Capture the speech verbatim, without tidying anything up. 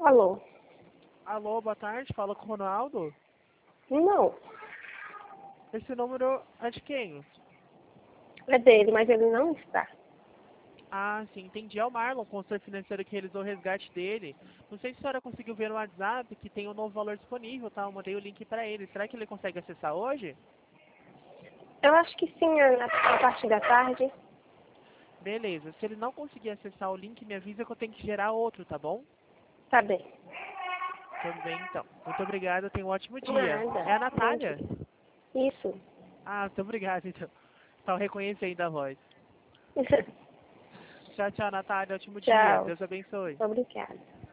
Alô? Alô, boa tarde, fala com o Ronaldo. Não, Esse número é de quem? é dele, mas ele não está. Ah, sim, entendi. É o Marlon, consultor financeiro que realizou o resgate dele. Não sei se a senhora conseguiu ver no WhatsApp que tem um novo valor disponível, tá? Eu mandei o link pra ele. Será que ele consegue acessar hoje? Eu acho que sim, a, a partir da tarde. Beleza. Se ele não conseguir acessar o link, me avisa que eu tenho que gerar outro, tá bom? Tá bem. Tudo bem, então. Muito obrigado, tenha um ótimo dia. Nada. É a Bom Natália? dia. Isso. Ah, muito obrigado, então. Só reconhecendo a voz. Tchau, tchau, Natália. Ótimo dia. Tchau. Deus abençoe. Obrigada.